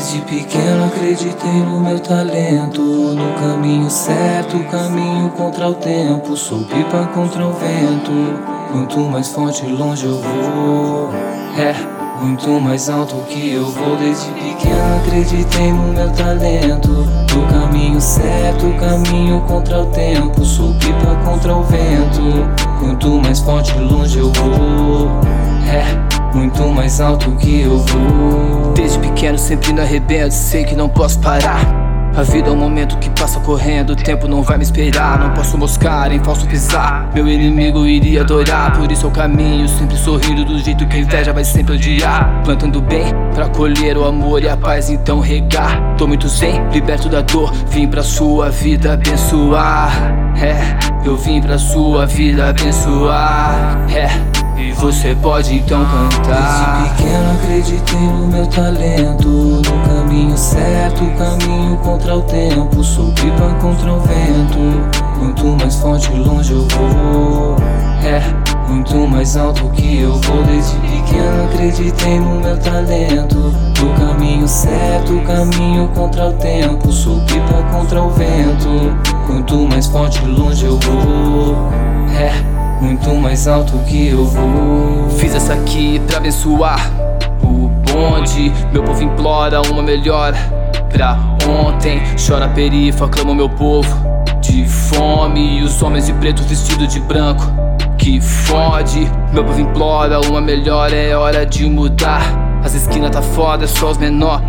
Desde pequeno acreditei no meu talento, no caminho certo, caminho contra o tempo. Sou pipa contra o vento, quanto mais forte longe eu vou. Muito mais alto que eu vou. Desde pequeno acreditei no meu talento, no caminho certo, caminho contra o tempo. Sou pipa contra o vento, quanto mais forte longe eu vou. Muito mais alto que eu vou. Desde pequeno sempre no arrebento, sei que não posso parar. A vida é um momento que passa correndo, o tempo não vai me esperar. Não posso moscar em falso pisar, meu inimigo iria adorar. Por isso eu caminho, sempre sorrindo do jeito que a inveja vai sempre odiar. Plantando bem pra colher o amor e a paz, então regar. Tô muito zen, liberto da dor, vim pra sua vida abençoar. Eu vim pra sua vida abençoar. E você pode então cantar. Desde pequeno acreditei no meu talento, no caminho certo, caminho contra o tempo. Sou pipa contra o vento, quanto mais forte longe eu vou. Muito mais alto que eu vou. Desde pequeno acreditei no meu talento, no caminho certo, caminho contra o tempo. Sou pipa contra o vento, quanto mais forte longe eu vou. Muito mais alto que eu vou. Fiz essa aqui pra abençoar o bonde. Meu povo implora uma melhor pra ontem. Chora a perifa, clama o meu povo de fome. E os homens de preto vestidos de branco que fode. Meu povo implora uma melhor, é hora de mudar. As esquinas tá foda, é só os menor.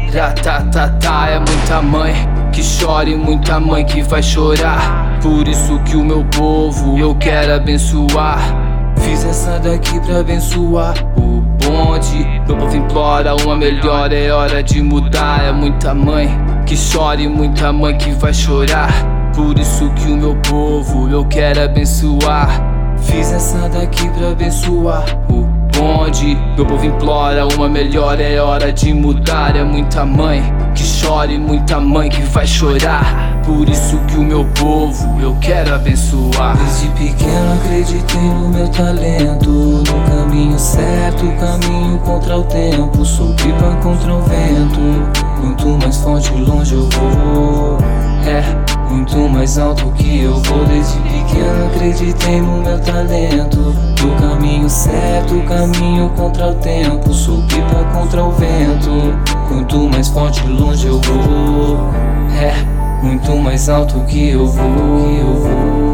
É muita mãe que chora e muita mãe que vai chorar. Por isso que o meu povo eu quero abençoar. Fiz essa daqui pra abençoar o bonde. Meu povo implora uma melhor, é hora de mudar. É muita mãe que chora e muita mãe que vai chorar. Por isso que o meu povo eu quero abençoar. Fiz essa daqui pra abençoar o bonde. Meu povo implora uma melhor, é hora de mudar. É muita mãe que chora e muita mãe que vai chorar. Por isso que o meu povo eu quero abençoar. Desde pequeno acreditei no meu talento, no caminho certo, caminho contra o tempo. Sou pipa contra o vento, quanto mais forte longe eu vou. Muito mais alto que eu vou. Desde pequeno acreditei no meu talento, no caminho certo, caminho contra o tempo. Sou pipa contra o vento, quanto mais forte longe eu vou. Muito mais alto que eu vou.